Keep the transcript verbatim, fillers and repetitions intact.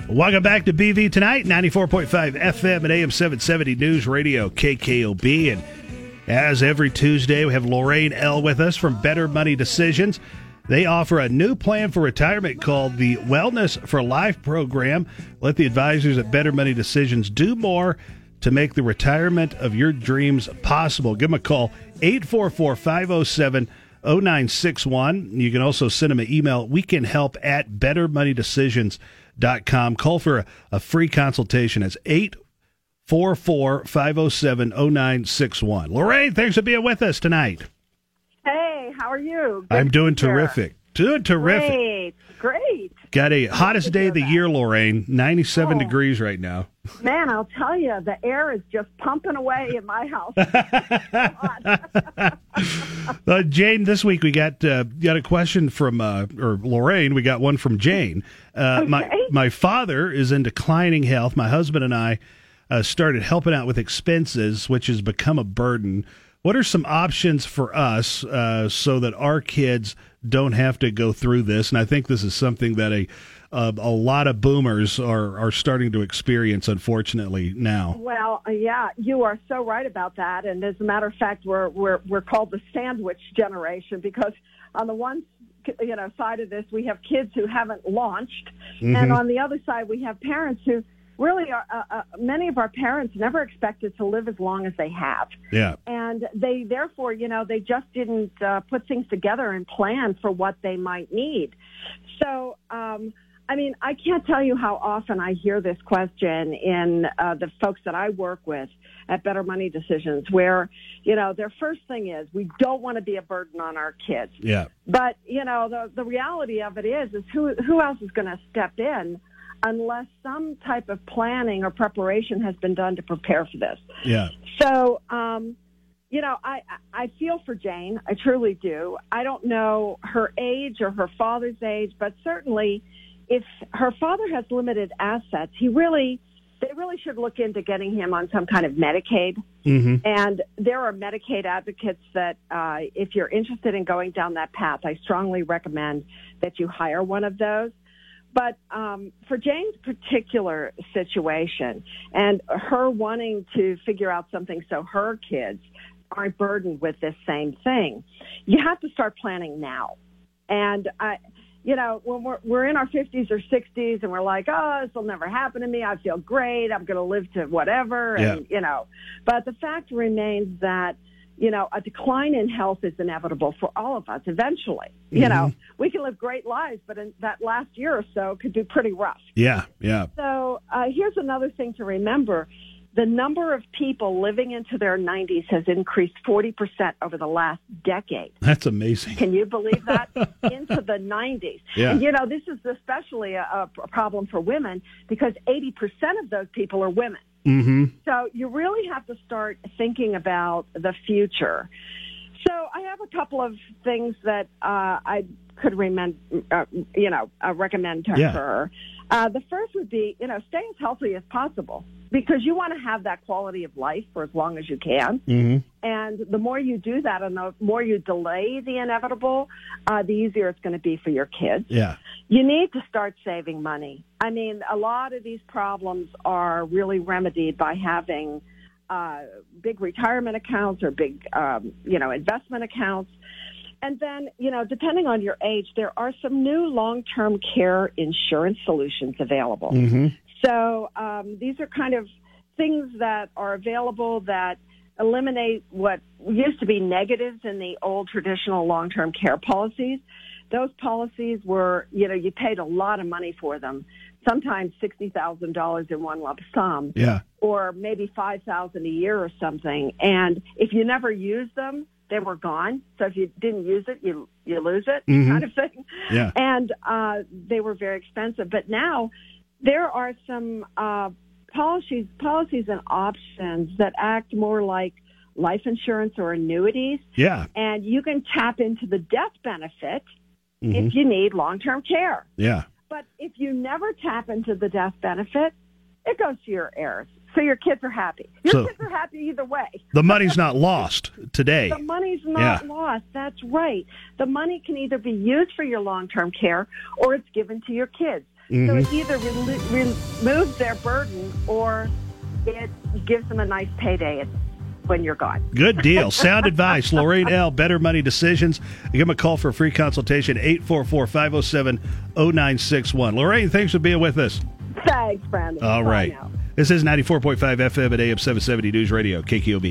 Welcome back to B V Tonight, ninety-four point five F M and A M seven seventy News Radio, K K O B. And as every Tuesday, we have Lorraine L. with us from Better Money Decisions. They offer a new plan for retirement called the Wellness for Life program. Let the advisors at Better Money Decisions do more to make the retirement of your dreams possible. Give them a call, eight four four, five oh seven, oh nine six one. You can also send them an email, wecanhelp at better money decisions dot com. Call for a, a free consultation. It's eight four four, five oh seven, oh nine six one. Lorraine, thanks for being with us tonight. Hey, how are you? Good I'm doing to be here. terrific. Doing terrific. Great, great. Got a hottest day of the that. year, Lorraine. ninety-seven Oh. degrees right now. Man, I'll tell you, the air is just pumping away in my house. uh, Jane, this week we got uh, got a question from, uh, or Lorraine, we got one from Jane. Uh, Okay. My my father is in declining health. My husband and I uh, started helping out with expenses, which has become a burden. What are some options for us uh, so that our kids don't have to go through this? And I think this is something that a uh, a lot of boomers are, are starting to experience, unfortunately, now. Well, uh, yeah, you are so right about that. And as a matter of fact, we're we're we're called the sandwich generation because on the one you know side of this we have kids who haven't launched, Mm-hmm. and on the other side we have parents who really are. Uh, uh, many of our parents never expected to live as long as they have. Yeah. And they, therefore, you know, they just didn't uh, put things together and plan for what they might need. So, um, I mean, I can't tell you how often I hear this question in uh, the folks that I work with at Better Money Decisions, where, you know, their first thing is, we don't want to be a burden on our kids. Yeah. But, you know, the, the reality of it is, is who, who else is going to step in unless some type of planning or preparation has been done to prepare for this. Yeah. So, um, you know, I, I feel for Jane. I truly do. I don't know her age or her father's age, but certainly if her father has limited assets, he really, they really should look into getting him on some kind of Medicaid. Mm-hmm. And there are Medicaid advocates that uh, if you're interested in going down that path, I strongly recommend that you hire one of those. But um, for Jane's particular situation and her wanting to figure out something so her kids aren't burdened with this same thing, you have to start planning now. And, I, you know, when we're, we're in our fifties or sixties and we're like, oh, this will never happen to me. I feel great. I'm going to live to whatever. Yeah. And, you know, but the fact remains that, you know, a decline in health is inevitable for all of us eventually. Mm-hmm. You know, we can live great lives, but in that last year or so could be pretty rough. Yeah, yeah. So uh, here's another thing to remember. The number of people living into their nineties has increased forty percent over the last decade. That's amazing. Can you believe that? Into the nineties. Yeah. And, you know, this is especially a, a problem for women because eighty percent of those people are women. Mm-hmm. So you really have to start thinking about the future. So I have a couple of things that uh, I could recommend, uh, you know, uh, recommend to Yeah. her. Uh, the first would be, you know, stay as healthy as possible because you want to have that quality of life for as long as you can. Mm-hmm. And the more you do that and the more you delay the inevitable, uh, the easier it's going to be for your kids. Yeah. You need to start saving money. I mean, a lot of these problems are really remedied by having uh, big retirement accounts or big, um, you know, investment accounts. And then, you know, depending on your age, there are some new long-term care insurance solutions available. Mm-hmm. So um, these are kind of things that are available that eliminate what used to be negatives in the old traditional long-term care policies. Those policies were, you know, you paid a lot of money for them, sometimes sixty thousand dollars in one lump sum, Yeah. or maybe five thousand dollars a year or something. And if you never used them, they were gone. So if you didn't use it, you you lose it, Mhm. kind of thing. Yeah. And uh, they were very expensive. But now there are some uh, policies, policies and options that act more like life insurance or annuities. Yeah. And you can tap into the death benefit Mm-hmm. if you need long-term care. Yeah. But if you never tap into the death benefit, it goes to your heirs. So your kids are happy. Your So- kids are happy either way. The money's not lost today. The money's not Yeah. lost. That's right. The money can either be used for your long-term care or it's given to your kids. Mm-hmm. So it either re- removes their burden or it gives them a nice payday when you're gone. Good deal. Sound advice. Lorraine L., Better Money Decisions. Give them a call for a free consultation, eight four four, five oh seven, oh nine six one. Lorraine, thanks for being with us. Thanks, Brandon. All Bye right. now. This is ninety-four point five F M at A M seven seventy News Radio, K K O B.